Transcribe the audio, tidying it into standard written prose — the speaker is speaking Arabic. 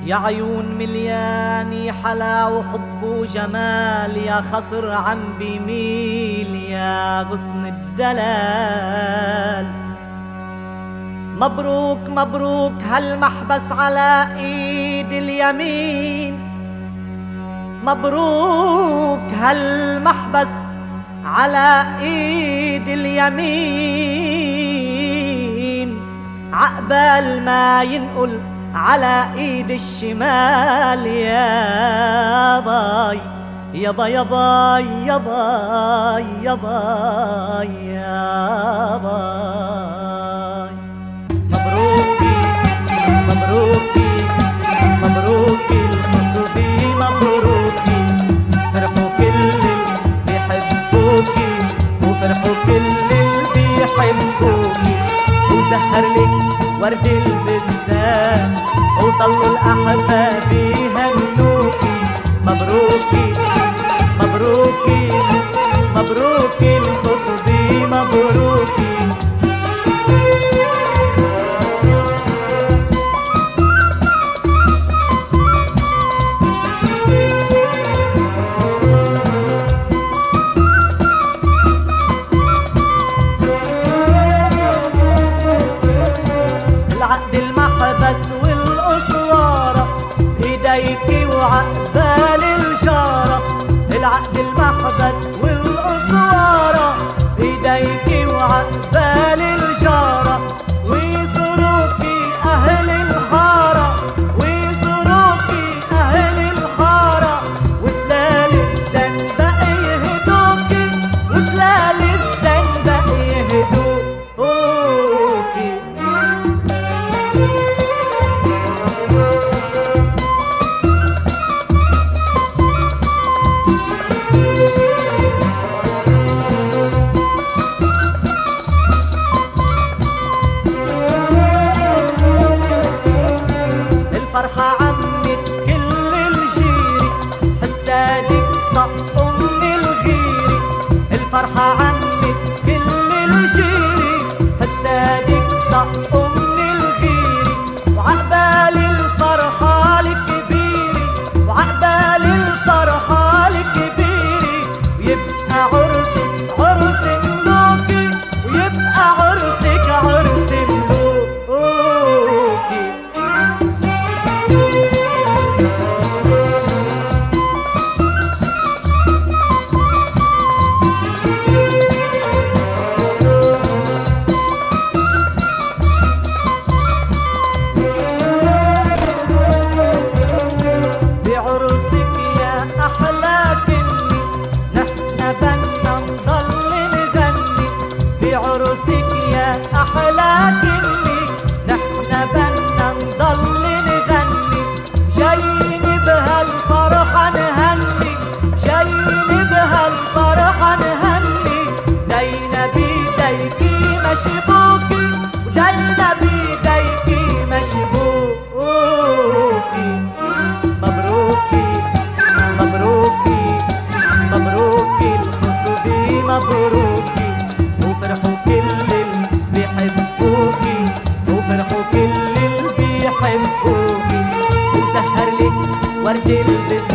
يا عيون ملياني حلا وحب وجمال، يا خصر عم بيميل يا غصن الدلال. مبروك مبروك هالمحبس على ايد اليمين، مبروك هالمحبس على ايد اليمين، عقبال ما ينقل على ايد الشمال. يا باي يا باي يا باي يا باي يا باي يا باي. مبروكي مبروكي مبروكي الخطوبي، مبروكي فرحوا كل اللي بيحبوكي، وفرحوا كل اللي بيحبوكي، وزهر لك ورد البستان، وضلوا الأحباب يهنوكي. مبروكي مبروكي مبروكي الخطوبي، مبروكي. العقد المحبس والأسوارة ايديكي وعقبال الجارة، العقد المحبس والأسوارة ايديكي وعقبال الجارة، ويزوروكي أهل الحارة، ويزوروكي أهل الحارة، وسلال الزنبق يهدوكي، وسلال الزنبق يهدوكي. الفرحة عمت كل الجيري، حسادك طق من الغيري، الفرحة عمت كل الجيري، حسادك طق من الغيري، وعقبال الفرحة الكبيري، وعقبال الفرحة الكبيري، ويبقى عرسك عرس ملوكي، ويبقى عرسك عرس ملوكي. بعرسك يا أحلى كني نحن بدنا نضل نغني، بعرسك يا أحلى كني نحن بدنا نضل نغني، جايين بهالفرحة نهني، جايين بهالفرحة نهني، دينا بيديكي مشبوكي، ودينا بيديكي مشبوكي. مبروكي مبروكي مبروكي الخطوبي، مبروكي، وفرحوا كل اللي بيحبوكي، وفرحوا كل اللي بيحبوكي، وزهر لك ورد البستان.